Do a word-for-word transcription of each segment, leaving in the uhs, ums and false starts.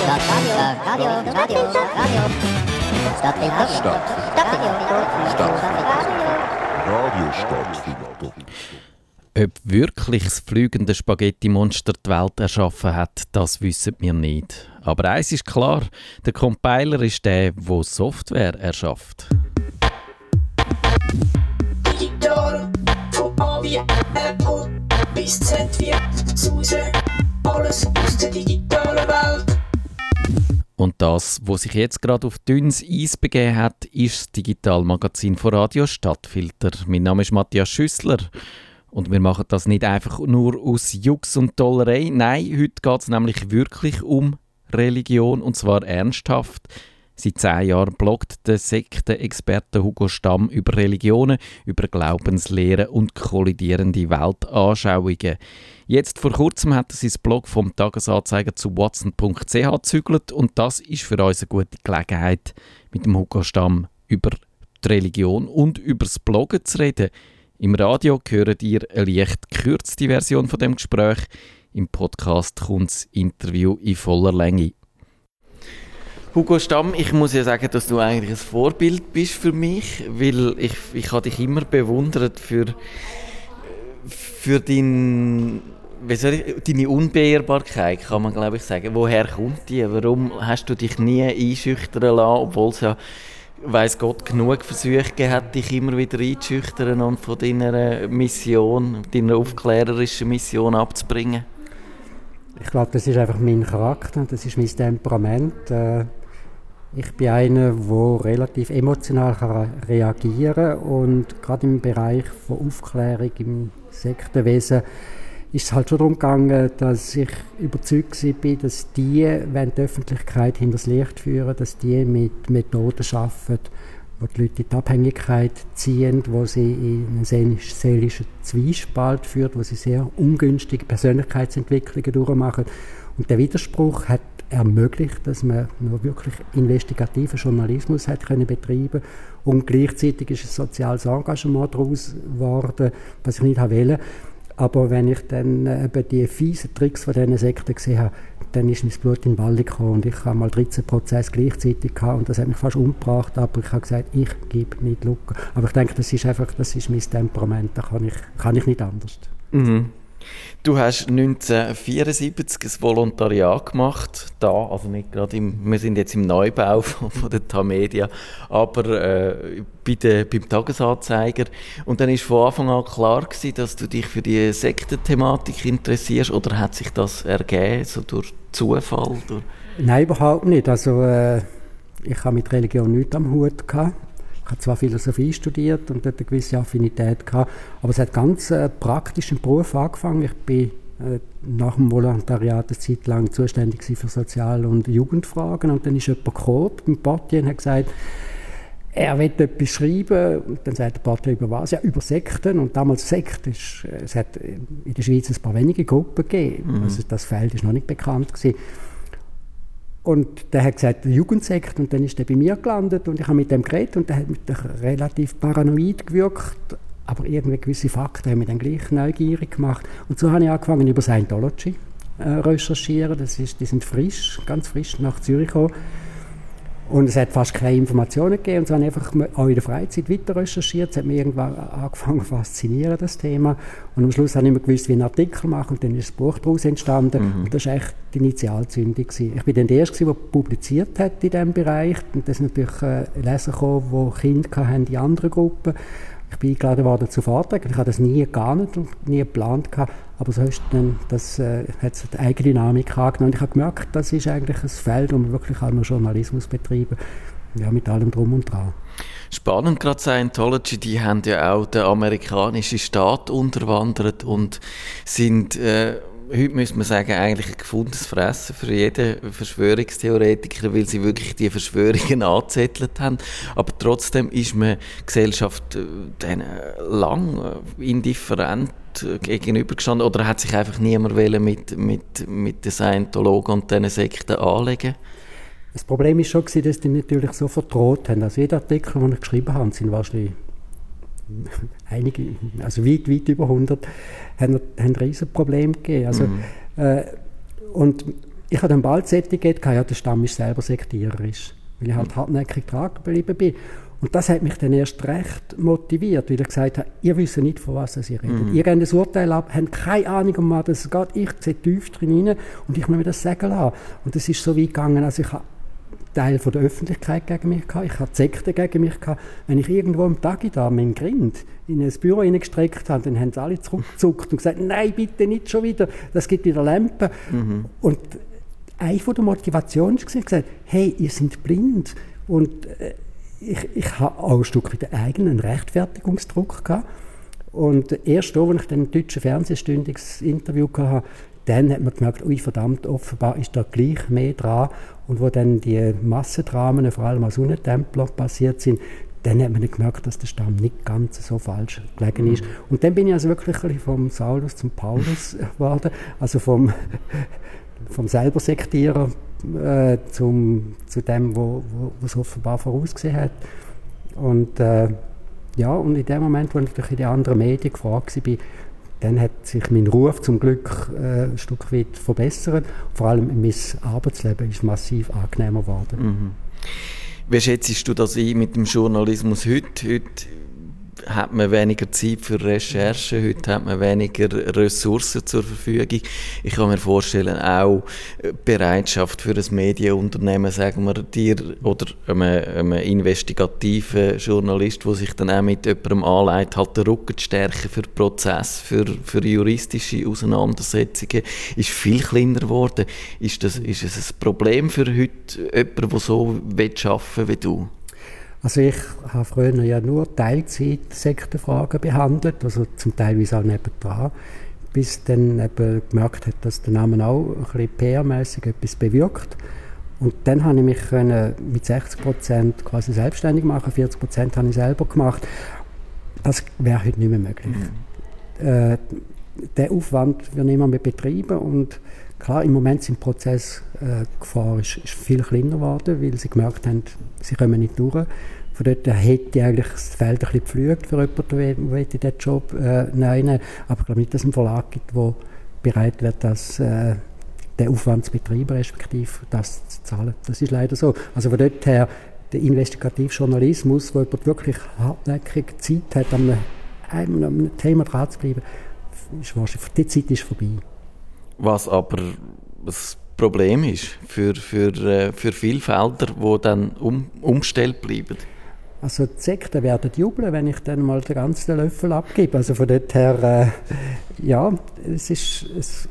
Radio, Radio, Radio. Stadtfilter. Stadt. Stadtfilter. Stadt. Radio Stadtfilter. Ob wirklich das fliegende Spaghetti-Monster die Welt erschaffen hat, das wissen wir nicht. Aber eins ist klar, der Compiler ist der, der Software erschafft. Digital, von A wie Apple bis Z wie Suse, alles aus der digitalen Welt. Und das, was sich jetzt gerade auf dünnes Eis begeben hat, ist das Digitalmagazin von Radio Stadtfilter. Mein Name ist Matthias Schüssler. Und wir machen das nicht einfach nur aus Jux und Tollerei. Nein, heute geht es nämlich wirklich um Religion, und zwar ernsthaft. Seit zehn Jahren bloggt der Sektenexperte Hugo Stamm über Religionen, über Glaubenslehren und kollidierende Weltanschauungen. Jetzt vor kurzem hat er sein Blog vom Tagesanzeiger zu watson punkt c h gezügelt, und das ist für uns eine gute Gelegenheit, mit dem Hugo Stamm über die Religion und über das Bloggen zu reden. Im Radio hört ihr eine leicht gekürzte Version von dem Gespräch. Im Podcast kommt das Interview in voller Länge. Hugo Stamm, ich muss ja sagen, dass du eigentlich ein Vorbild bist für mich, weil ich, ich habe dich immer bewundert für, für dein, wie soll ich, deine Unbeirrbarkeit, kann man glaube ich sagen. Woher kommt die? Warum hast du dich nie einschüchtern lassen, obwohl es ja, weiss Gott, genug Versuche gegeben hat, dich immer wieder einzuschüchtern und von deiner Mission, deiner aufklärerischen Mission abzubringen? Ich glaube, das ist einfach mein Charakter, das ist mein Temperament. Ich bin einer, der relativ emotional reagieren kann, und gerade im Bereich von Aufklärung im Sektenwesen ist es halt schon darum gegangen, dass ich überzeugt war, dass die, wenn die Öffentlichkeit hinters Licht führen, dass die mit Methoden arbeiten, die die Leute in die Abhängigkeit ziehen, wo sie in einen seelischen Zwiespalt führt, wo sie sehr ungünstige Persönlichkeitsentwicklungen durchmachen. Und der Widerspruch hat ermöglicht, dass man nur wirklich investigativen Journalismus hat können betreiben, und gleichzeitig ist ein soziales Engagement daraus geworden, was ich nicht wollte. Aber wenn ich dann eben die fiesen Tricks von diesen Sekten gesehen habe, dann ist mein Blut in den Wald gekommen, und ich habe mal dreizehn Prozesse gleichzeitig gehabt, und das hat mich fast umgebracht, aber ich habe gesagt, ich gebe nicht Lücke. Aber ich denke, das ist einfach, das ist mein Temperament, da kann ich, kann ich nicht anders. Mhm. Du hast neunzehnhundertvierundsiebzig ein Volontariat gemacht, da, also nicht gerade im, wir sind jetzt im Neubau von, von der Tamedia, aber äh, bei der, beim Tagesanzeiger. Und dann war von Anfang an klar gewesen, dass du dich für die Sektenthematik interessierst, oder hat sich das ergeben, so durch Zufall? Durch Nein, überhaupt nicht. Also äh, ich habe mit Religion nichts am Hut gehabt. Ich habe zwar Philosophie studiert und dort eine gewisse Affinität gehabt, aber es hat ganz äh, praktisch im Beruf angefangen. Ich bin äh, nach dem Volontariat eine Zeit lang zuständig für Sozial- und Jugendfragen, und dann ist jemand gekommen beim Portier und hat gesagt, er will etwas schreiben, und dann sagt der Portier, über was? Ja, über Sekten, und damals Sekten, ist, es hat in der Schweiz ein paar wenige Gruppen gegeben, mhm. also das Feld ist noch nicht bekannt gewesen. Und der hat gesagt, Jugendsekt, und dann ist der bei mir gelandet, und ich habe mit dem geredet, und der hat mich relativ paranoid gewirkt, aber irgendwie gewisse Fakten haben mich dann gleich neugierig gemacht. Und so habe ich angefangen, über Scientology äh, recherchieren. Das ist, die sind frisch, ganz frisch nach Zürich gekommen. Und es hat fast keine Informationen gegeben, und so habe ich einfach auch in der Freizeit weiter recherchiert. Es hat mich irgendwann angefangen zu faszinieren, das Thema. Und am Schluss habe ich immer gewusst, wie ich einen Artikel mache, und dann ist ein Buch daraus entstanden. Mhm. Und das war echt die Initialzündung gewesen. Ich bin dann der Erste, der publiziert hat in diesem Bereich. Und das sind natürlich äh, Leser gekommen, die Kinder hatten in anderen Gruppen. Ich bin eingeladen worden zu Vorträgen. Ich habe das nie geahnt und nie geplant gehabt. Aber so ist dann, das äh, hat eine Eigendynamik angenommen. Und ich habe gemerkt, das ist eigentlich ein Feld, wo man wirklich auch noch Journalismus betreiben, ja, mit allem Drum und Dran. Spannend, gerade Scientology, die haben ja auch den amerikanischen Staat unterwandert und sind, äh, heute müsste man sagen, eigentlich ein gefundenes Fressen für jeden Verschwörungstheoretiker, weil sie wirklich die Verschwörungen angezettelt haben. Aber trotzdem ist man Gesellschaft äh, lang indifferent gegenübergestanden, oder hat sich einfach niemand mit, mit, mit den Scientologen und diesen Sekten anlegen? Das Problem war schon, dass die natürlich so verdroht haben. Also jeder Artikel, den ich geschrieben habe, sind wahrscheinlich einige, also weit, weit über hundert, haben, haben ein riesen Problem gegeben. Also, mhm. äh, und ich hatte dann bald das Etikett, ja, der Stamm ist selber sektiererisch, weil ich halt hartnäckig dran geblieben bin. Und das hat mich dann erst recht motiviert, weil ich gesagt habe, ihr wisst nicht, von was ihr redet. Mhm. Ihr gebt ein Urteil ab, habt keine Ahnung, um was es geht. Ich sehe tief drin rein und ich muss mir das sagen lassen. Und das ist so weit gegangen, also ich habe Teil von der Öffentlichkeit gegen mich gehabt, ich hatte die Sekte gegen mich gehabt. Wenn ich irgendwo am Tag da meinen Grind in ein Büro hineingestreckt habe, dann haben sie alle zurückgezuckt und gesagt, nein, bitte nicht schon wieder, das gibt wieder Lampen. Mhm. Und eine von der Motivationen war gesagt, hey, ihr seid blind. Und äh, ich, ich habe auch ein Stück weit einen eigenen Rechtfertigungsdruck gehabt. Und erst da, als ich dann ein deutsches Fernsehstündiges Interview hatte, dann hat man gemerkt, ui, verdammt, offenbar ist da gleich mehr dran. Und wo dann die Massendramen, vor allem aus Sonnentempler, passiert sind, dann hat man gemerkt, dass der Stamm nicht ganz so falsch gelegen ist. Und dann bin ich also wirklich vom Saulus zum Paulus geworden, also vom, vom selber Sektierer äh, zum, zu dem, wo, wo, wo es offenbar vorausgesehen hat. Und äh, ja, und in dem Moment, wo ich natürlich in den anderen Medien gefragt war, dann hat sich mein Ruf zum Glück äh, ein Stück weit verbessert. Vor allem mein Arbeitsleben ist massiv angenehmer geworden. Mhm. Wie schätzt du das ein mit dem Journalismus heute? Heute hat man weniger Zeit für Recherche, heute hat man weniger Ressourcen zur Verfügung. Ich kann mir vorstellen, auch Bereitschaft für ein Medienunternehmen, sagen wir dir, oder einem, einem investigativen Journalist, der sich dann auch mit jemandem anleitet, halt den Rücken zu stärken für den Prozess, für, für juristische Auseinandersetzungen, ist viel kleiner geworden. Ist, das, ist es ein Problem für heute jemanden, der so arbeiten will wie du? Also ich habe früher ja nur Teilzeit-Sektenfragen behandelt, also zum Teil auch nebendran, bis dann eben gemerkt hat, dass der Name auch ein bisschen P R-mässig etwas bewirkt. Und dann habe ich mich mit sechzig Prozent quasi selbstständig machen, vierzig Prozent habe ich selber gemacht. Das wäre heute nicht mehr möglich. Mhm. Äh, der Aufwand wird nicht mehr betrieben und klar, im Moment sind Prozessgefahr äh, ist, ist viel kleiner geworden, weil sie gemerkt haben, sie kommen nicht durch. Von dort hätte ich eigentlich das Feld ein bisschen gepflügt für jemanden, der diesen Job äh, nehmen. Aber ich glaube nicht, dass es einen Verlag gibt, der bereit wird, das, äh, den Aufwand zu betreiben, respektive das zu zahlen. Das ist leider so. Also von dort her, der Investigativjournalismus, wo jemand wirklich hartnäckig Zeit hat, an einem, an einem Thema dran zu bleiben, ist wahrscheinlich, die Zeit ist vorbei. Was aber das Problem ist für, für, für viele Felder, die dann um, umgestellt bleiben. Also die Sekten werden jubeln, wenn ich dann mal den ganzen Löffel abgebe. Also von dort her, äh, ja, es ist, es,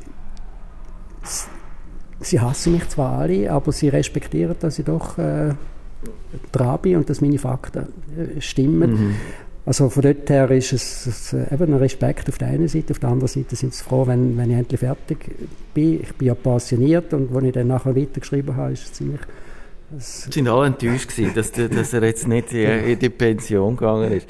es, sie hassen mich zwar alle, aber sie respektieren, dass ich doch äh, dran bin und dass meine Fakten äh, stimmen. Mhm. Also von dort her ist es, es eben ein Respekt auf der einen Seite, auf der anderen Seite sind sie froh, wenn, wenn ich endlich fertig bin. Ich bin ja passioniert und als ich dann nachher weitergeschrieben habe, ist es ziemlich... Sie sind alle enttäuscht gewesen, dass, dass er jetzt nicht in die Pension gegangen ist.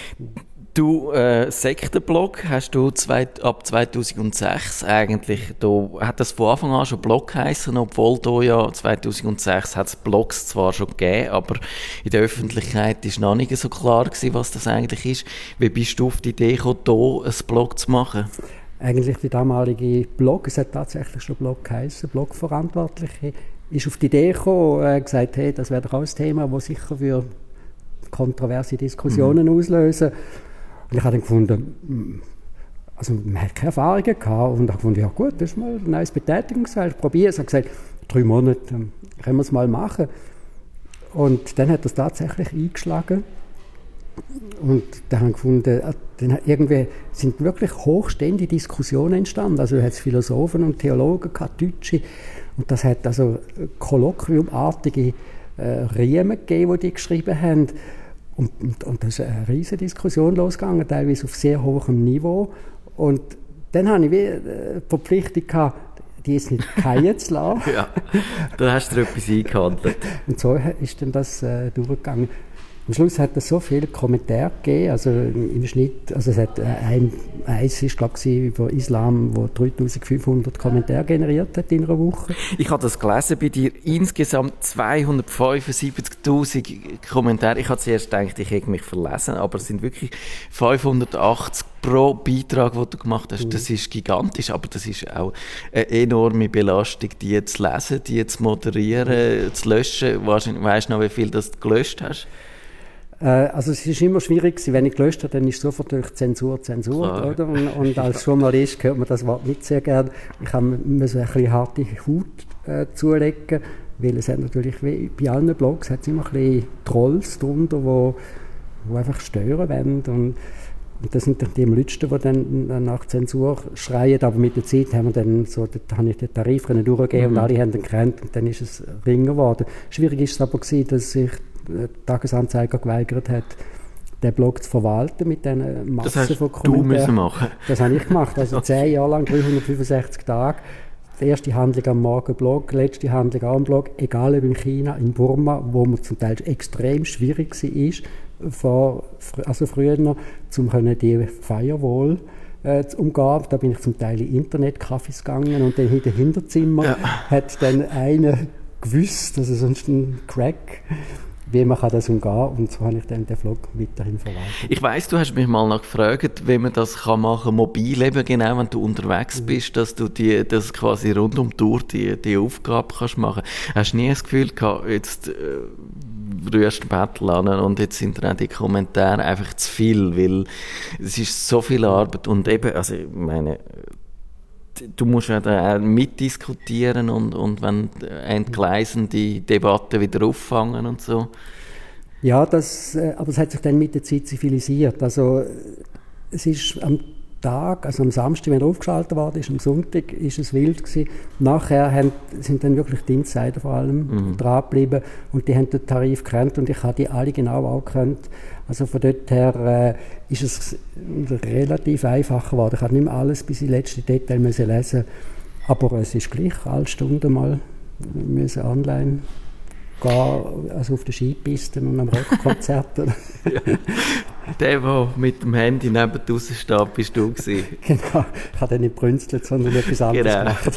Du, äh, Sektenblog hast du zwei, ab zweitausendsechs eigentlich, da hat das von Anfang an schon Blog geheissen, obwohl da ja zweitausendsechs hat es Blogs zwar schon gegeben, aber in der Öffentlichkeit ist noch nicht so klar gewesen, was das eigentlich ist. Wie bist du auf die Idee gekommen, hier ein Blog zu machen? Eigentlich die damalige Blog, es hat tatsächlich schon Blog geheissen, Blogverantwortliche, ist auf die Idee gekommen, äh, gesagt, hey, das wäre doch auch ein Thema, das sicher für kontroverse Diskussionen mhm. auslösen. Und ich habe dann gefunden, also man hat keine Erfahrungen gehabt und habe gefunden, ja gut, das ist mal ein neues Betätigungsfeld, ich probiere es. Ich habe gesagt, drei Monate, dann können wir es mal machen. Und dann hat das tatsächlich eingeschlagen. Und dann habe ich gefunden, dann irgendwie sind wirklich hochstehende Diskussionen entstanden. Also es hat Philosophen und Theologen gehabt, Deutsche. Und das hat also kolloquiumartige äh, Riemen gegeben, die die geschrieben haben. Und, und, und da ist eine riesige Diskussion losgegangen, teilweise auf sehr hohem Niveau. Und dann hatte ich wie die Verpflichtung gehabt, die jetzt nicht fallen zu lassen. Ja, da hast du dir etwas eingehandelt. Und so ist dann das äh, durchgegangen. Am Schluss hat es so viele Kommentare gegeben, also im Schnitt, also es hat ein, eins ist glaube ich über Islam, wo dreitausendfünfhundert Kommentare generiert hat in einer Woche. Ich habe das gelesen bei dir, insgesamt zweihundertfünfundsiebzigtausend Kommentare. Ich habe zuerst gedacht, ich hätte mich verlesen, aber es sind wirklich fünfhundertachtzig pro Beitrag, den du gemacht hast. Das ist gigantisch, aber das ist auch eine enorme Belastung, die zu lesen, die zu moderieren, zu löschen. Wahrscheinlich weißt du noch, wie viel das du gelöscht hast? Also es ist immer schwierig gewesen, wenn ich gelöscht habe, dann ist sofort durch Zensur, Zensur, Klar. oder? Und, und als Journalist hört man das Wort nicht sehr gerne. Ich habe mir so ein bisschen harte Haut äh, zulegen, weil es hat natürlich, wie bei allen Blogs, hat es immer ein bisschen Trolls drunter, die, die einfach stören wollen. Und, und das sind dann die Letzten, die dann nach Zensur schreien, aber mit der Zeit haben wir dann so, da habe ich den Tarif durchgegeben mhm. und alle haben den gekannt und dann ist es ringer geworden. Schwierig ist es aber gewesen, dass ich der Tagesanzeiger geweigert hat, den Blog zu verwalten mit diesen Massen das von Kommentaren. Du müssen machen. Das habe ich gemacht. Also zehn Jahre lang, dreihundertfünfundsechzig Tage. Die erste Handlung am Morgen Blog, die letzte Handlung auch am Blog, egal ob in China, in Burma, wo man zum Teil extrem schwierig war, vor, also früher noch, um die Firewall äh, zu umgehen. Da bin ich zum Teil in Internetcafés gegangen und dann in den Hinterzimmer ja. hat dann einer gewusst, also sonst ein Crack, wie man das umgehen kann. Und so habe ich dann den Vlog weiterhin verwaltet. Ich weiss, du hast mich mal noch gefragt, wie man das kann machen kann, mobil eben genau, wenn du unterwegs mhm. bist, dass du die, das quasi rund um die Tour die, die Aufgabe kannst machen. Hast du nie das Gefühl gehabt, jetzt äh, rührst du Battle an und jetzt sind dann auch die Kommentare einfach zu viel, weil es ist so viel Arbeit und eben, also ich meine, du musst ja da auch mitdiskutieren und, und wenn entgleisen die Debatten wieder auffangen und so. Ja, das, aber es hat sich dann mit der Zeit zivilisiert. Also es ist am Tag, also am Samstag, wenn er aufgeschaltet worden ist, am Sonntag ist es wild gewesen. Nachher haben, sind dann wirklich die Insider vor allem mhm. dran geblieben und die haben den Tarif gekannt und ich habe die alle genau auch gekannt. Also von dort her äh, ist es relativ einfach geworden. Ich habe nicht mehr alles bis in letzte Detail müssen lesen, aber es ist gleich alle Stunden mal müssen online gehen, also auf den Skipisten und am Rockkonzert. Ja. Der, der mit dem Handy neben draussen steht, bist du gewesen. Genau, ich habe dann nicht brünstelt, sondern etwas anderes genau. gemacht.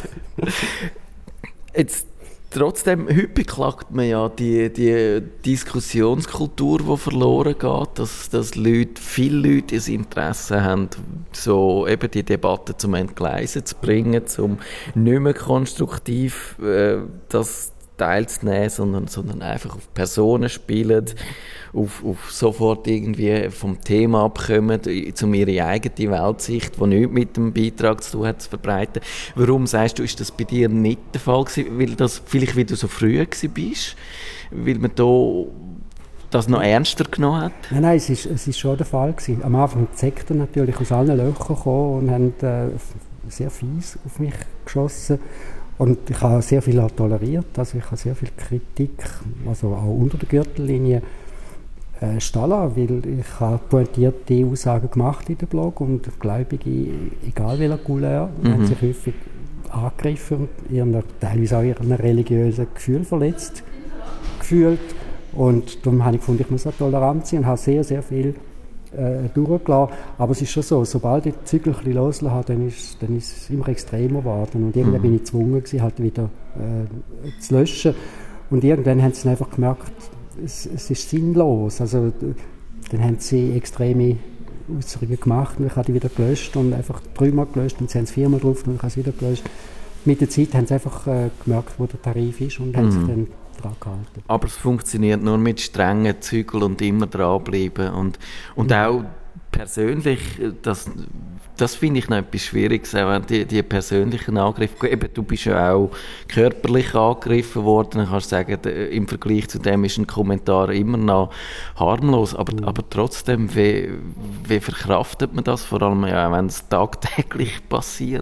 Jetzt, trotzdem, heute beklagt man ja die, die Diskussionskultur, die verloren geht, dass, dass Leute, viele Leute ein Interesse haben, so eben die Debatte zum Entgleisen zu bringen, um nicht mehr konstruktiv äh, das teilzunehmen, sondern, sondern einfach auf Personen spielen, auf, auf sofort irgendwie vom Thema abkommen, um ihre eigene Weltsicht, die nichts mit dem Beitrag zu tun hat, zu verbreiten. Warum sagst du, ist das bei dir nicht der Fall gewesen? Weil das vielleicht, weil du so früh gewesen bist? Weil man da das noch ernster genommen hat? Nein, nein, es ist, es ist schon der Fall gewesen. Am Anfang sind die Sekten natürlich aus allen Löchern gekommen und haben äh, sehr fies auf mich geschossen. Und ich habe sehr viel toleriert, also ich habe sehr viel Kritik, also auch unter der Gürtellinie, äh, stehen lassen, weil ich habe pointierte Aussagen gemacht in dem Blog und Gläubige, egal welcher Couleur, mhm. haben sich häufig angegriffen und ihren, teilweise auch ihren religiösen Gefühl verletzt gefühlt. Und darum habe ich gefunden, ich muss auch tolerant sein und habe sehr, sehr viel äh, durchgelassen. Aber es ist schon so, sobald ich die Zügel ein bisschen losgelassen habe, dann ist, dann ist es immer extremer geworden. Und irgendwann mhm. bin ich gezwungen gewesen, halt wieder äh, zu löschen. Und irgendwann haben sie dann einfach gemerkt, es, es ist sinnlos. Also, dann haben sie extreme Äußerungen gemacht und ich habe die wieder gelöscht und einfach dreimal gelöscht und sie haben es viermal drauf und ich habe es wieder gelöscht. Mit der Zeit haben sie einfach äh, gemerkt, wo der Tarif ist und mhm. haben sich dann dran gehalten. Aber es funktioniert nur mit strengen Zügeln und immer dranbleiben. Und, und ja. auch persönlich, das, das finde ich noch etwas Schwieriges, auch die, die persönlichen Angriffe. Eben, du bist ja auch körperlich angegriffen worden. Dann kannst du sagen, im Vergleich zu dem ist ein Kommentar immer noch harmlos. Aber, mhm. aber trotzdem, wie, wie verkraftet man das? Vor allem, ja, wenn es tagtäglich passiert.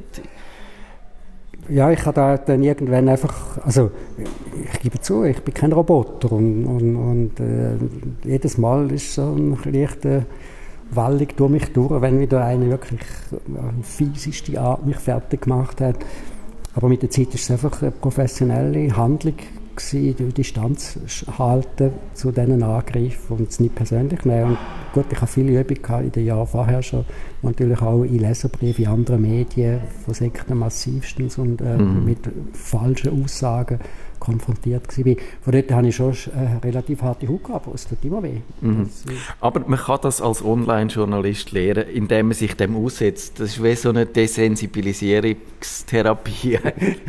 Ja, ich habe da dann irgendwann einfach, also ich gebe zu, ich bin kein Roboter und, und, und äh, jedes Mal ist so ein leichter Wallung durch mich durch, wenn wieder einer wirklich auf fieseste Art mich fertig gemacht hat. Aber mit der Zeit ist es einfach eine professionelle Handlung gewesen, die Distanz halten zu diesen Angriffen und es nicht persönlich nehmen. Und gut, ich habe viele Übungen gehabt in den Jahren vorher schon, natürlich auch in Leserbriefen, in anderen Medien, von Sekten massivstens und äh, mhm. mit falschen Aussagen konfrontiert gewesen. Von dort habe ich schon eine relativ harte Haut gehabt, aber es tut immer weh. Mhm. Aber man kann das als Online-Journalist lernen, indem man sich dem aussetzt. Das ist wie so eine Desensibilisierungstherapie.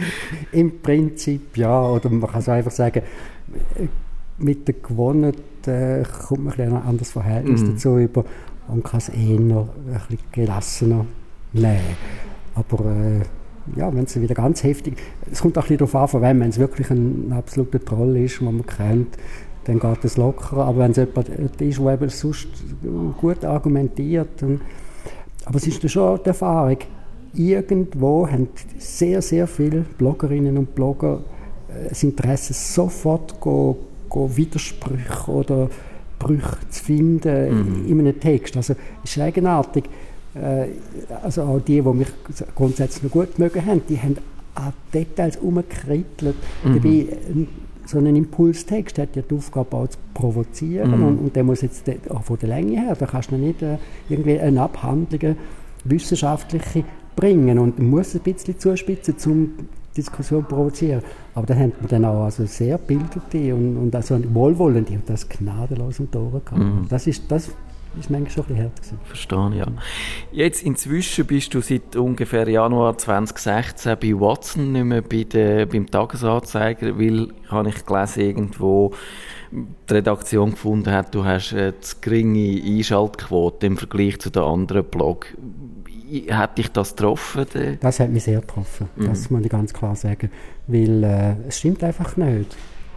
Im Prinzip ja, oder man kann so einfach sagen, mit der Gewohnheit äh, kommt man ein, ein anderes Verhältnis mhm. dazu über und kann es eher noch ein bisschen gelassener nehmen. Aber äh, ja, wenn es wieder ganz heftig, es kommt auch ein bisschen darauf an, von wem, wenn es wirklich ein absoluter Troll ist, den man kennt, dann geht es locker. Aber wenn es jemand ist, der eben sonst gut argumentiert, dann, aber es ist dann schon die Erfahrung, irgendwo haben sehr, sehr viele Bloggerinnen und Blogger das Interesse, sofort go, go Widersprüche oder Brüche zu finden mhm. in einem Text. Also es ist eigenartig. Also auch die, die mich grundsätzlich noch gut mögen haben, die haben an Details herumgekrittelt. Mhm. Dabei, so ein Impulstext hat ja die Aufgabe auch zu provozieren mhm. und, und der muss jetzt auch von der Länge her, da kannst du nicht äh, irgendwie eine Abhandlung, wissenschaftliche bringen und muss ein bisschen zuspitzen, um die Diskussion zu provozieren. Aber da haben wir dann auch also sehr bildete und, und also wohlwollende und das gnadenlos um die Ohren gehabt. Mhm. Das ist das ist manchmal schon ein bisschen hart gewesen. Verstehe, ja. Jetzt inzwischen bist du seit ungefähr Januar zwanzig sechzehn bei Watson, nicht mehr bei der, beim Tagesanzeiger, weil, habe ich gelesen, irgendwo die Redaktion gefunden hat, du hast eine zu geringe Einschaltquote im Vergleich zu den anderen Blog. Hat dich das getroffen? Das hat mich sehr getroffen, mhm. das muss ich ganz klar sagen, weil äh, es stimmt einfach nicht.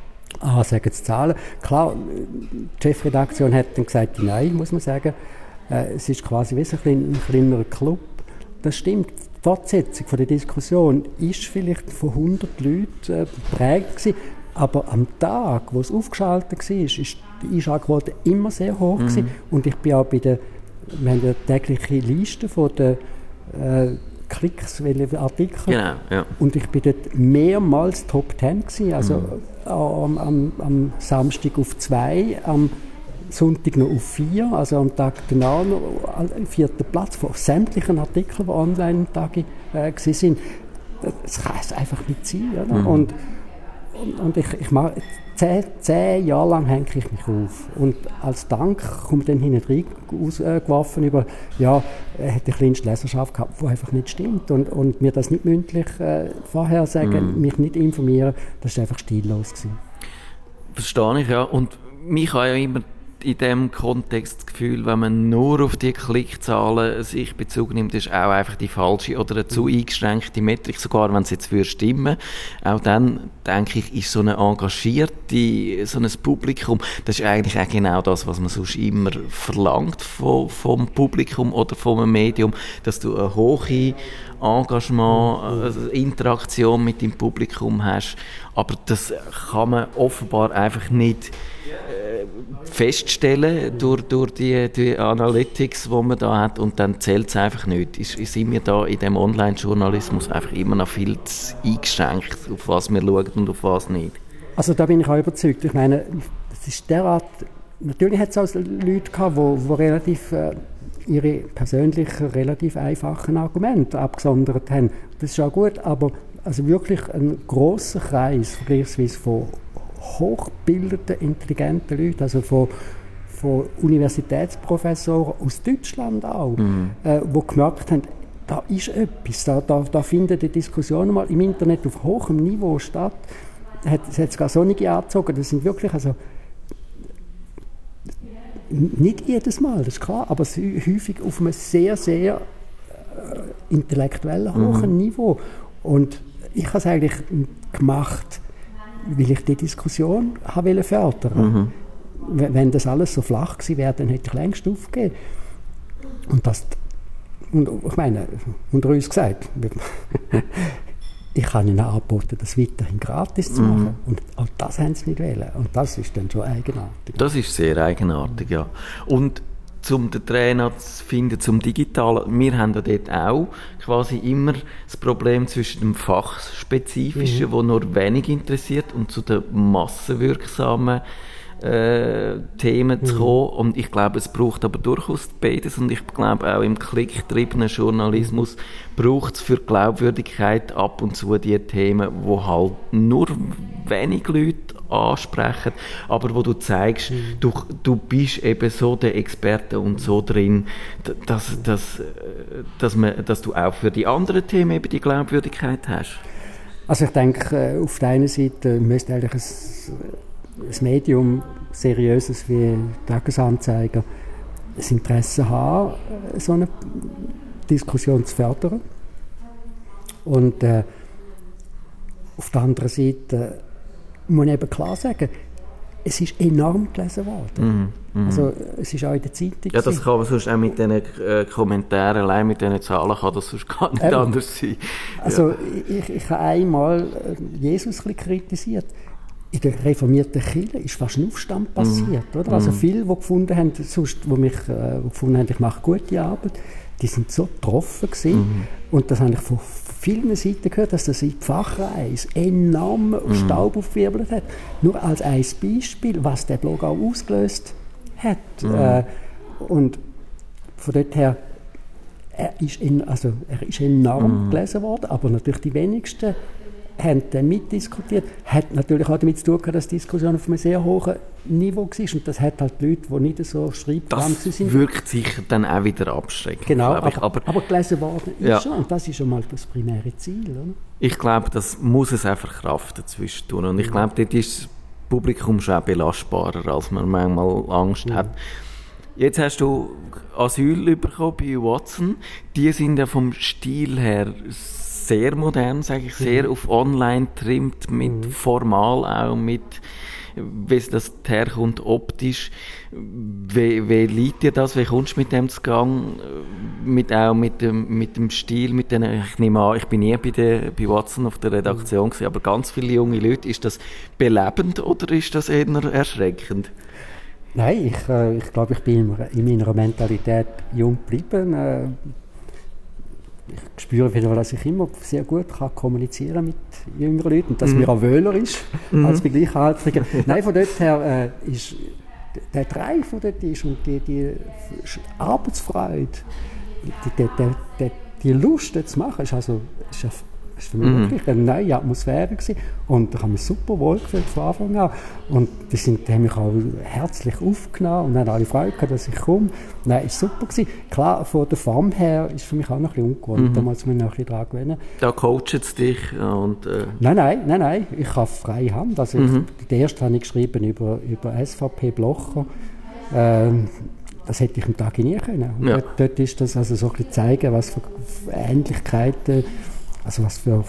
Ah, sagen die Zahlen. Klar, die Chefredaktion hat dann gesagt, nein, muss man sagen. Äh, es ist quasi wie ein, klein, ein kleinerer Club. Das stimmt. Die Fortsetzung von der Diskussion ist vielleicht von hundert Leuten äh, geprägt gewesen, aber am Tag, wo es aufgeschaltet war, ist die Einschaltquote immer sehr hoch mhm. gewesen. Und ich bin auch bei der, wir haben ja tägliche Liste von der äh, Klicks, welche Artikel. Genau, ja. Und ich bin dort mehrmals Top zehn gewesen. Also mhm. am, am, am Samstag auf zwei, am Sonntag noch auf vier, also am Tag danach noch am vierten Platz von sämtlichen Artikeln, die online am Tag äh, waren. Das kann es einfach nicht sein. Oder? Mhm. Und, und, und ich, ich mache zehn, zehn Jahre lang hänge ich mich auf. Und als Dank kommt dann hinten rausgeworfen über, ja, er hat die kleinste Leserschaft gehabt, die einfach nicht stimmt. Und, und mir das nicht mündlich äh, vorher sagen, mm. mich nicht informieren, das war einfach stillos gewesen. Verstehe ich, ja. Und mich habe ja immer in diesem Kontext das Gefühl, wenn man nur auf die Klickzahlen sich Bezug nimmt, ist auch einfach die falsche oder eine zu eingeschränkte Metrik, sogar wenn es jetzt für stimmen. Auch dann, denke ich, ist so eine engagierte, so ein Publikum, das ist eigentlich auch genau das, was man sonst immer verlangt vom, vom Publikum oder vom Medium, dass du eine hohe Engagement, also Interaktion mit dem Publikum hast. Aber das kann man offenbar einfach nicht äh, feststellen durch, durch die, die Analytics, die man da hat, und dann zählt es einfach nicht. Ist, sind wir da in dem Online-Journalismus einfach immer noch viel zu eingeschränkt, auf was wir schauen und auf was nicht? Also da bin ich auch überzeugt. Ich meine, es ist derart, natürlich hat es auch Leute gehabt, die, die relativ äh, ihre persönlichen, relativ einfachen Argumente abgesondert haben. Das ist auch gut, aber also wirklich ein grosser Kreis, vergleichsweise von hochgebildeten, intelligenten Leuten, also von, von Universitätsprofessoren aus Deutschland auch, mhm. äh, die gemerkt haben, da ist etwas, da, da, da findet die Diskussion mal im Internet auf hohem Niveau statt. Es hat sogar Sonnige angezogen, das sind wirklich, also nicht jedes Mal, das ist klar, aber häufig auf einem sehr, sehr äh, intellektuellen, hohen mhm. Niveau. Und ich habe es eigentlich gemacht, weil ich die Diskussion habe fördern wollte. Mhm. Wenn das alles so flach gewesen wäre, dann hätte ich längst aufgegeben. Und das, und ich meine, unter uns gesagt, ich kann ihnen angeboten, das weiterhin gratis zu machen. Mhm. Und auch das haben sie nicht wollen. Und das ist dann schon eigenartig. Das ist sehr eigenartig, ja. Und um den Trainer zu finden, zum Digitalen. Wir haben ja dort auch quasi immer das Problem zwischen dem Fachspezifischen, mhm. wo nur wenig interessiert, und zu den massenwirksamen äh, Themen mhm. zu kommen. Und ich glaube, es braucht aber durchaus beides. Und ich glaube, auch im klickgetriebenen Journalismus braucht es für Glaubwürdigkeit ab und zu die Themen, wo halt nur wenig Leute ansprechen, aber wo du zeigst, mhm. du, du bist eben so der Experte und so drin, dass, dass, dass, man, dass du auch für die anderen Themen eben die Glaubwürdigkeit hast. Also ich denke, auf der einen Seite müsste eigentlich ein, ein Medium seriöses wie Tagesanzeiger das Interesse haben, so eine Diskussion zu fördern. Und äh, auf der anderen Seite muss ich eben klar sagen, es ist enorm gelesen worden. Mm, mm. Also, es ist auch in der Zeitung. Ja, das kann man sonst auch mit diesen äh, Kommentaren, allein mit diesen Zahlen, kann das sonst gar nicht ähm, anders sein. Also, ja. ich, ich habe einmal Jesus ein bisschen kritisiert. In der reformierten Kirche ist fast ein Aufstand passiert. Mm. Oder? Also, viele, die gefunden haben, sonst, die mich äh, gefunden haben, ich mache gute Arbeit, die sind so getroffen gewesen. Mm. Und das habe ich von vielen Seiten gehört, dass das in die Fachreise enorm mm. Staub aufgewirbelt hat. Nur als ein Beispiel, was der Blog auch ausgelöst hat. Mm. Äh, und von dort her, er ist, in, also, er ist enorm mm. gelesen worden, aber natürlich die wenigsten haben dann mitdiskutiert. Hat natürlich auch damit zu tun gehabt, dass die Diskussion auf einem sehr hohen Niveau war. Und das hat halt Leute, die nicht so schreibkrank sind. Das wirkt sicher dann auch wieder abschreckend. Genau, aber, aber, aber gelesen worden ist ja. schon. Und das ist schon mal das primäre Ziel. Oder? Ich glaube, das muss es einfach kraften zwischendurch. Und ich ja. glaube, dort ist das Publikum schon auch belastbarer, als man manchmal Angst ja. hat. Jetzt hast du Asyl bekommen bei Watson. Die sind ja vom Stil her sehr modern, sage ich, sehr mhm. auf online trimmt, mit mhm. formal auch, mit wie das herkommt optisch. Wie, wie liegt dir das? Wie kommst du mit dem zu Gang? Mit, auch mit dem, mit dem Stil, mit den, ich nehme an, ich bin nie bei, der, bei Watson auf der Redaktion gewesen, aber ganz viele junge Leute, ist das belebend oder ist das eher erschreckend? Nein, ich, äh, ich glaube, ich bin in meiner Mentalität jung geblieben. Äh, Ich spüre wieder, dass ich immer sehr gut kann kommunizieren mit jüngeren Leuten und dass mhm. mir auch wöhler ist mhm. als bei Gleichaltrigen. Nein, von dort her äh, ist der Drive, von dort ist und die, die Arbeitsfreude, die, die, die, die, die Lust, das zu machen, ist also ist ja, ist für mich mhm. wirklich eine neue Atmosphäre gewesen. Und ich habe mich super wohl gefühlt von Anfang an. Und die, sind, die haben mich auch herzlich aufgenommen und haben alle Freude gehabt, dass ich komme. Nein, es war super gewesen. Klar, von der Form her ist es für mich auch noch ein bisschen ungewohnt. Mhm. Da muss man noch ein bisschen dran gewöhnen. Da coacht es dich und... Äh nein, nein, nein, nein. Ich habe freie Hand. Also mhm. ich, die erste habe ich geschrieben über, über S V P-Blocher. Ähm, das hätte ich am Tag nie können. Ja. Dort, dort ist das also so ein bisschen zeigen, was für Ähnlichkeiten, also was für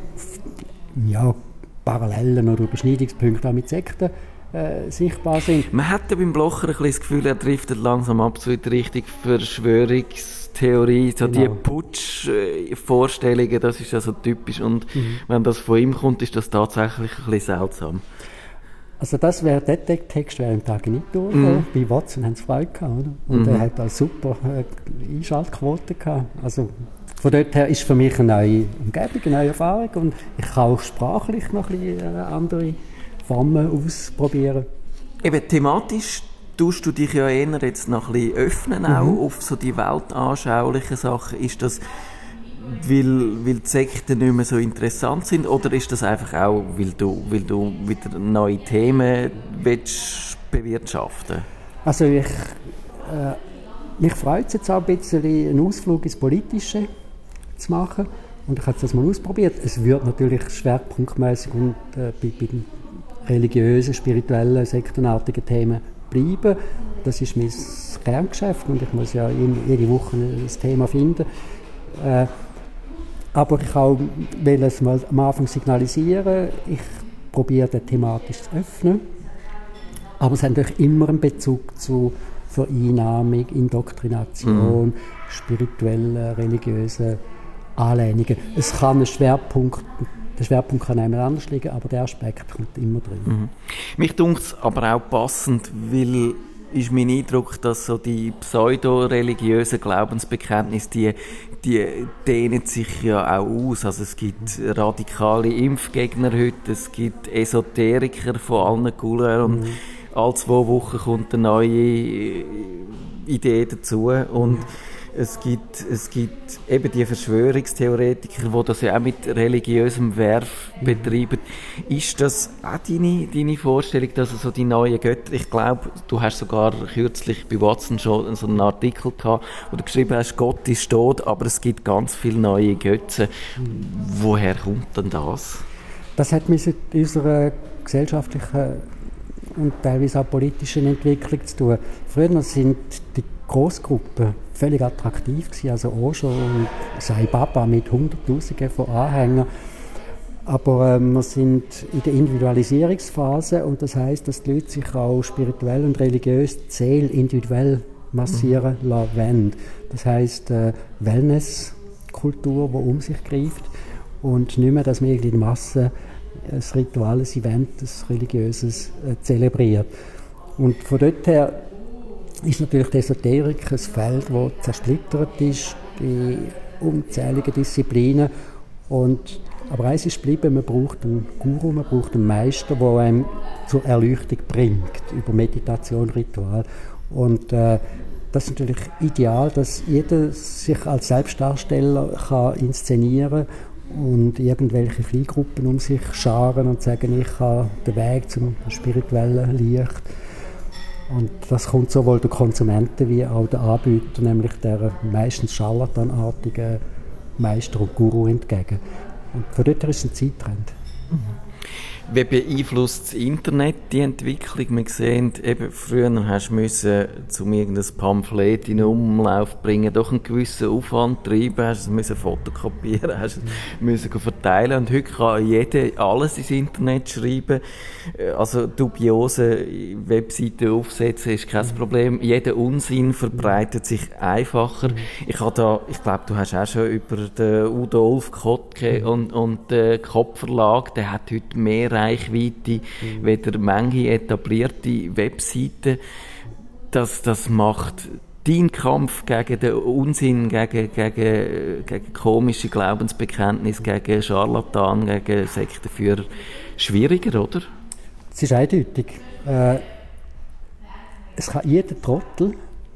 ja, Parallelen oder Überschneidungspunkte auch mit Sekten äh, sichtbar sind. Man hat ja beim Blocher ein bisschen das Gefühl, er driftet langsam ab so in die Richtung Verschwörungstheorie, so genau. Die Putsch-Vorstellungen, das ist ja so typisch. Und mhm. wenn das von ihm kommt, ist das tatsächlich ein bisschen seltsam. Also das wäre, der Text wäre im Tag nicht durchgekommen. Mhm. Bei Watson haben sie Freude gehabt, oder? Und mhm. er hat auch super äh, Einschaltquote gehabt. Also von dort her ist für mich eine neue Umgebung, eine neue Erfahrung und ich kann auch sprachlich noch ein bisschen andere Formen ausprobieren. Eben thematisch tust du dich ja eher jetzt noch ein bisschen öffnen, auch mhm. auf so die weltanschaulichen Sachen. Ist das, weil, weil die Sekten nicht mehr so interessant sind oder ist das einfach auch, weil du, weil du wieder neue Themen willst bewirtschaften? Also ich, äh, mich freut es jetzt auch ein bisschen, einen Ausflug ins Politische zu machen. Und ich habe das mal ausprobiert. Es wird natürlich schwerpunktmäßig und äh, bei, bei den religiösen, spirituellen, sektenartigen Themen bleiben. Das ist mein Kerngeschäft und ich muss ja jede Woche ein Thema finden. Äh, aber ich auch will es mal am Anfang signalisieren, ich probiere den thematisch zu öffnen. Aber es hat natürlich immer einen Bezug zu Vereinnahmung, Indoktrination, mhm. spirituelle, religiöse Anlehnungen. Es kann ein Schwerpunkt, der Schwerpunkt kann einmal anders liegen, aber der Aspekt kommt immer drin. Mhm. Mich dunkt es aber auch passend, weil ist mein Eindruck, dass so die pseudo-religiösen Glaubensbekenntnisse, die, die dehnen sich ja auch aus. Also es gibt radikale Impfgegner heute, es gibt Esoteriker von allen Couleurs und mhm. alle zwei Wochen kommt eine neue Idee dazu und es gibt, es gibt eben die Verschwörungstheoretiker, die das ja auch mit religiösem Werf betreiben. Ist das auch deine, deine Vorstellung, dass so die neuen Götter, ich glaube, du hast sogar kürzlich bei Watson schon so einen Artikel gehabt, wo du geschrieben hast, Gott ist tot, aber es gibt ganz viele neue Götzen. Woher kommt denn das? Das hat mit unserer gesellschaftlichen und teilweise auch politischen Entwicklung zu tun. Früher sind die Grossgruppen völlig attraktiv gewesen, also Osho und Sai Baba mit Hunderttausenden von Anhängern. Aber ähm, wir sind in der Individualisierungsphase und das heisst, dass die Leute sich auch spirituell und religiös die Seele individuell massieren mhm. lassen wollen. Das heisst äh, Wellnesskultur, die um sich greift und nicht mehr, dass man irgendwie in Masse ein rituales Event, ein religiöses äh, zelebriert. Und von dort her ist natürlich die Esoterik ein Feld, das zersplittert ist, die unzähligen Disziplinen. Und, aber eins ist geblieben, man braucht einen Guru, man braucht einen Meister, der einem zur Erleuchtung bringt, über Meditation, Ritual. Und äh, das ist natürlich ideal, dass jeder sich als Selbstdarsteller kann inszenieren und irgendwelche Kleingruppen um sich scharen und sagen, ich habe den Weg zum spirituellen Licht. Und das kommt sowohl der Konsumenten wie auch der Anbieter, nämlich der meistens scharlatanartigen Meister und Guru entgegen. Und von dort her ist es ein Zeittrend. Mhm. Wie beeinflusst das Internet die Entwicklung? Wir sehen, eben früher hast du müssen, um irgendein Pamphlet in den Umlauf bringen, doch einen gewissen Aufwand treiben, hast es müssen fotokopieren, hast es müssen verteilen und heute kann jeder alles ins Internet schreiben. Also dubiose Webseiten aufsetzen ist kein Problem. Jeder Unsinn verbreitet sich einfacher. Ich habe da, ich glaube, du hast auch schon über den Udo Ulf Kottke und, und den Kopfverlag, der hat heute mehr Reichweite, mhm. weder manche etablierte Webseiten. Das, das macht dein Kampf gegen den Unsinn, gegen, gegen, gegen komische Glaubensbekenntnisse, gegen Scharlatan, gegen Sektenführer schwieriger, oder? Es ist eindeutig. Äh, es kann jeder Trottel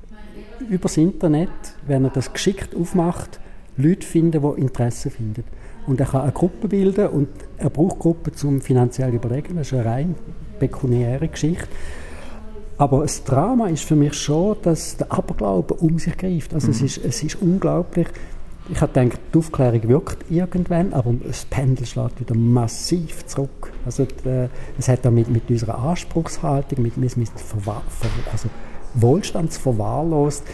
übers Internet, wenn er das geschickt aufmacht, Leute finden, die Interesse finden. Und er kann eine Gruppe bilden und er braucht Gruppen zum finanziell überlegen. Das ist eine rein pekuniäre Geschichte. Aber das Drama ist für mich schon, dass der Aberglaube um sich greift. Also mhm. es, ist, es ist unglaublich. Ich habe gedacht, die Aufklärung wirkt irgendwann, aber das Pendel schlägt wieder massiv zurück. Also die, es hat damit mit unserer Anspruchshaltung, mit, mit, mit Verwahr, also Wohlstandsverwahrlost.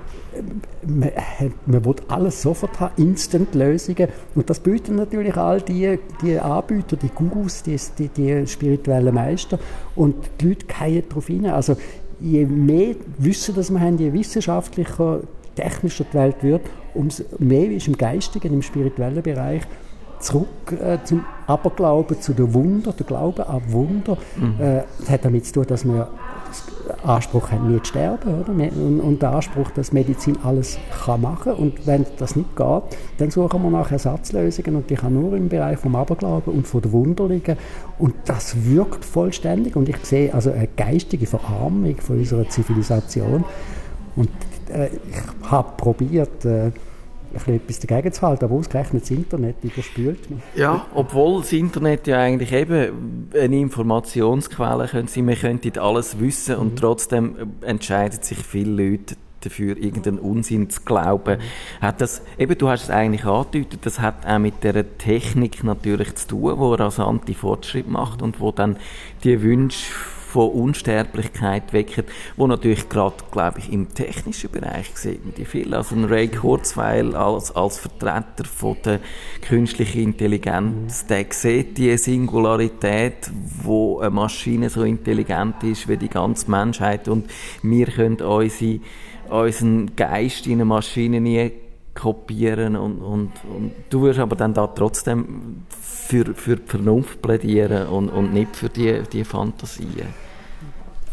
Man, man will alles sofort haben, Instant-Lösungen. Und das bieten natürlich all die, die Anbieter, die Gurus, die, die, die spirituellen Meister. Und die Leute fallen darauf hin. Also je mehr Wissen das wir haben, je wissenschaftlicher, technischer die Welt wird, umso mehr ist im geistigen, im spirituellen Bereich zurück äh, zum Aberglauben, zu den Wunder, der Glaube an Wunder. Mhm. Äh, das hat damit zu tun, dass wir den Anspruch haben, nie zu sterben, oder? Und, und den Anspruch, dass Medizin alles kann machen kann. Und wenn das nicht geht, dann suchen wir nach Ersatzlösungen und die kann nur im Bereich vom Aberglauben und von der Wunder liegen. Und das wirkt vollständig. Und ich sehe also eine geistige Verarmung von unserer Zivilisation. Und äh, ich habe probiert, äh, etwas dagegen zu halten, aber ausgerechnet das Internet überspült mich. Ja, obwohl das Internet ja eigentlich eben eine Informationsquelle könnte sein, man könnte alles wissen und mhm. trotzdem entscheiden sich viele Leute dafür, irgendeinen Unsinn zu glauben. Mhm. Hat das, eben, du hast es eigentlich angedeutet, das hat auch mit der Technik natürlich zu tun, die rasante Fortschritte macht und wo dann die Wünsche von Unsterblichkeit wecken, wo natürlich gerade, glaube ich, im technischen Bereich sieht man die viel. Also ein Ray Kurzweil als, als Vertreter von der künstlichen Intelligenz, der sieht die Singularität, wo eine Maschine so intelligent ist wie die ganze Menschheit und wir können unsere, unseren Geist in eine Maschine nie kopieren und, und, und du wirst aber dann da trotzdem für, für die Vernunft plädieren und, und nicht für die, die Fantasien.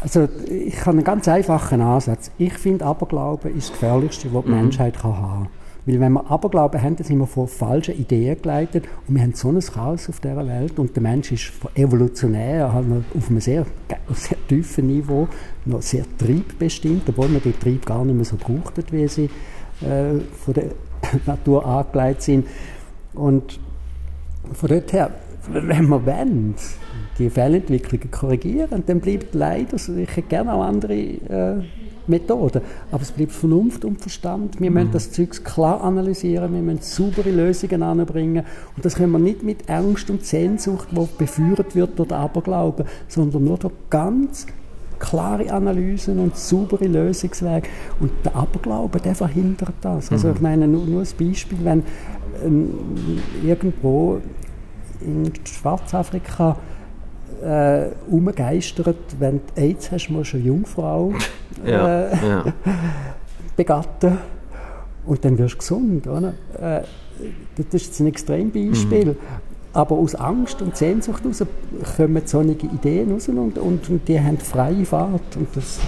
Also ich habe einen ganz einfachen Ansatz. Ich finde, Aberglauben ist das Gefährlichste, was die mhm. Menschheit kann haben kann. Weil wenn wir Aberglauben haben, dann sind wir von falschen Ideen geleitet und wir haben so ein Chaos auf dieser Welt und der Mensch ist evolutionär halt noch auf einem sehr, sehr tiefen Niveau noch sehr triebbestimmt, obwohl man den Trieb gar nicht mehr so braucht, wie sie äh, von der Natur angelegt sind. Und von dort her, wenn wir wollen, die Fehlentwicklungen korrigieren, dann bleibt leider, ich hätte gerne auch andere äh, Methoden, aber es bleibt Vernunft und Verstand. Wir mhm. müssen das Zeug klar analysieren, wir müssen saubere Lösungen anbringen und das können wir nicht mit Angst und Sehnsucht, die befeuert wird durch den Aberglauben, sondern nur durch ganz klare Analysen und saubere Lösungswege. Und der Aberglaube, der verhindert das. Also ich meine, nur, nur ein Beispiel, wenn ähm, irgendwo in Schwarzafrika äh, umgeistert, wenn du AIDS hast, musst du eine Jungfrau äh, ja, ja. begatten und dann wirst du gesund. Oder? Äh, das ist ein Extrembeispiel. Mhm. Aber aus Angst und Sehnsucht heraus kommen solche Ideen raus und, und, und die haben freie Fahrt. Und das,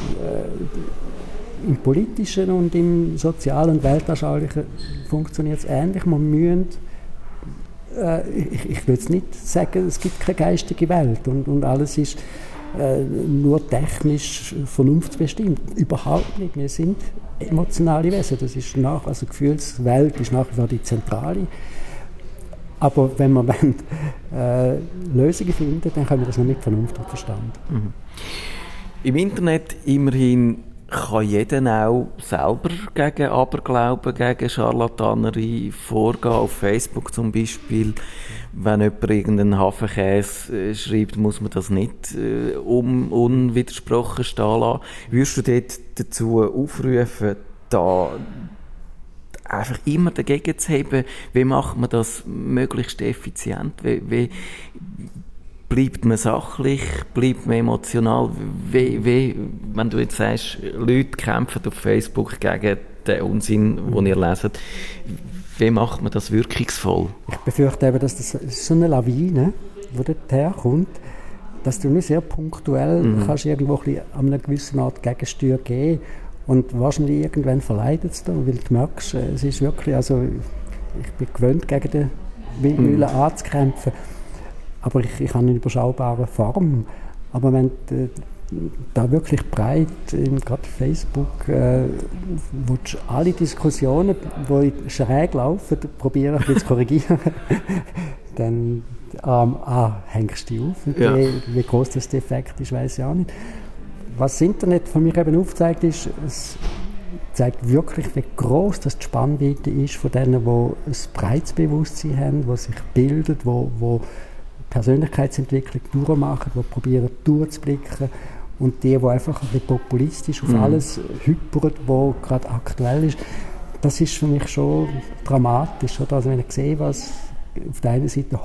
äh, im Politischen und im Sozialen und Weltanschaulichen funktioniert es ähnlich. Man müssen, äh, ich, ich will jetzt nicht sagen, es gibt keine geistige Welt und, und alles ist äh, nur technisch vernunftsbestimmt. Überhaupt nicht. Wir sind emotionale Wesen. Das ist nach, also die Gefühlswelt ist nach wie vor die zentrale. Aber wenn wir wollen, äh, Lösungen finden, dann können wir das nur mit Vernunft und Verstand. Mhm. Im Internet immerhin kann jeder auch selber gegen Aberglauben, gegen Scharlatanerie vorgehen. Auf Facebook zum Beispiel, wenn jemand irgendeinen Hafenkäse äh, schreibt, muss man das nicht äh, um, unwidersprochen stehen lassen. Würdest du dort dazu aufrufen, da einfach immer dagegen zu haben, wie macht man das möglichst effizient, wie, wie bleibt man sachlich, bleibt man emotional, wie, wie, wenn du jetzt sagst, Leute kämpfen auf Facebook gegen den Unsinn, den ihr leset, wie macht man das wirkungsvoll? Ich befürchte eben, dass das so eine Lawine, die dort herkommt, dass du nicht sehr punktuell mhm. kannst irgendwo ein bisschen an einer gewissen Art Gegensteuer geben. Und wahrscheinlich irgendwann verleidet es da, weil du merkst, es ist wirklich, also ich bin gewöhnt, gegen die Windmühlen mm. anzukämpfen, aber ich, ich habe eine überschaubare Form. Aber wenn du da wirklich breit, gerade Facebook, äh, wo du alle Diskussionen, die schräg laufen, probieren ein bisschen zu korrigieren, dann ähm, ah, hängst du dich auf. Und ja. wie, wie groß das Defekt ist, weiß ich auch nicht. Was das Internet von mir eben aufzeigt, ist, es zeigt wirklich, wie gross das die Spannweite ist von denen, die ein breites Bewusstsein haben, die sich bilden, die, die Persönlichkeitsentwicklung durchmachen, die probieren durchzublicken und die, die einfach ein bisschen populistisch auf mhm. alles hypern, was gerade aktuell ist. Das ist für mich schon dramatisch. Oder? Also wenn ich sehe, was auf der einen Seite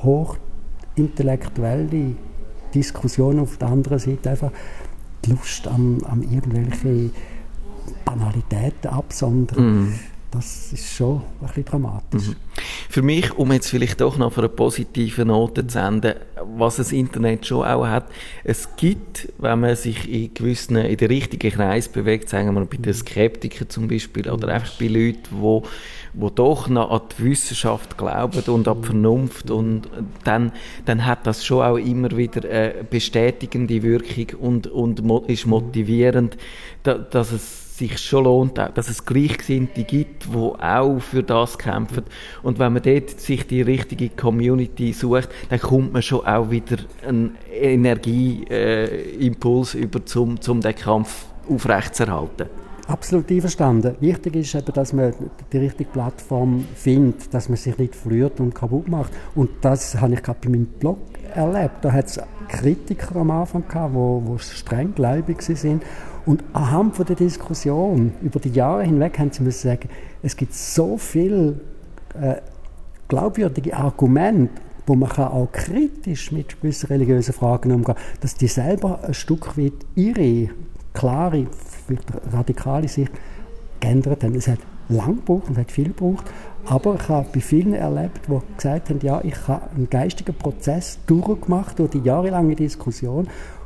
hochintellektuelle Diskussionen, auf der anderen Seite einfach die Lust an, an irgendwelche Banalitäten absondern, mm. das ist schon ein bisschen dramatisch. Mm. Für mich, um jetzt vielleicht doch noch auf eine positive Note zu enden, was das Internet schon auch hat, es gibt, wenn man sich in gewissen, in den richtigen Kreis bewegt, sagen wir bei den Skeptikern zum Beispiel, oder einfach bei Leuten, die wo doch noch an die Wissenschaft glauben und an die Vernunft, und dann, dann hat das schon auch immer wieder eine bestätigende Wirkung und, und mo- ist motivierend, da, dass es sich schon lohnt, dass es Gleichgesinnte gibt, die auch für das kämpfen. Und wenn man dort sich die richtige Community sucht, dann kommt man schon auch wieder einen Energieimpuls äh, über, um, um den Kampf aufrechtzuerhalten. Absolut einverstanden. Wichtig ist eben, dass man die richtige Plattform findet, dass man sich nicht verliert und kaputt macht. Und das habe ich gerade bei meinem Blog erlebt. Da hat es Kritiker am Anfang gehabt, die streng gläubig waren. Und anhand von der Diskussion über die Jahre hinweg haben sie müssen sagen, es gibt so viele äh, glaubwürdige Argumente, wo man kann auch kritisch mit gewissen religiösen Fragen umgehen kann, dass die selber ein Stück weit ihre klare, radikale Sicht geändert haben. Es hat lang gebraucht und hat viel gebraucht, aber ich habe bei vielen erlebt, die gesagt haben, ja, ich habe einen geistigen Prozess durchgemacht durch die jahrelange Diskussion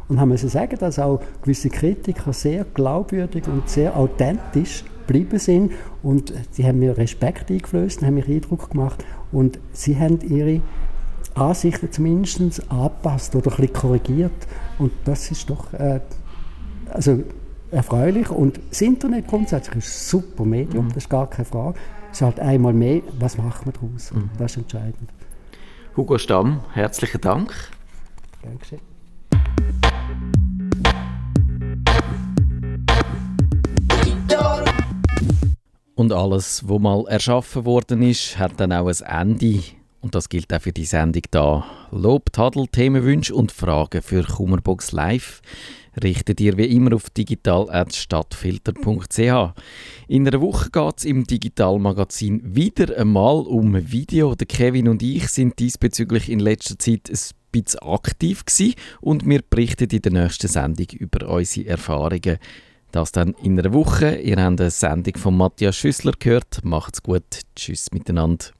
Und haben müssen sagen, dass auch gewisse Kritiker sehr glaubwürdig und sehr authentisch geblieben sind. Und sie haben mir Respekt eingeflößt, haben mir Eindruck gemacht. Und sie haben ihre Ansichten zumindest angepasst oder ein bisschen korrigiert. Und das ist doch äh, also erfreulich. Und das Internet grundsätzlich ist ein super Medium, mhm. das ist gar keine Frage. Es ist halt einmal mehr, was macht man daraus? Mhm. Das ist entscheidend. Hugo Stamm, herzlichen Dank. Gern geschehen. Und alles, was mal erschaffen worden ist, hat dann auch ein Ende. Und das gilt auch für die Sendung da. Lob, Tadel, Themenwünsche und Fragen für Kummerbox Live richtet ihr wie immer auf digital at stadtfilter punkt c h. In einer Woche geht es im Digitalmagazin wieder einmal um Video. Der Kevin und ich sind diesbezüglich in letzter Zeit ein bisschen aktiv gewesen und wir berichten in der nächsten Sendung über unsere Erfahrungen. Das dann in einer Woche. Ihr habt eine Sendung von Matthias Schüssler gehört. Macht's gut. Tschüss miteinander.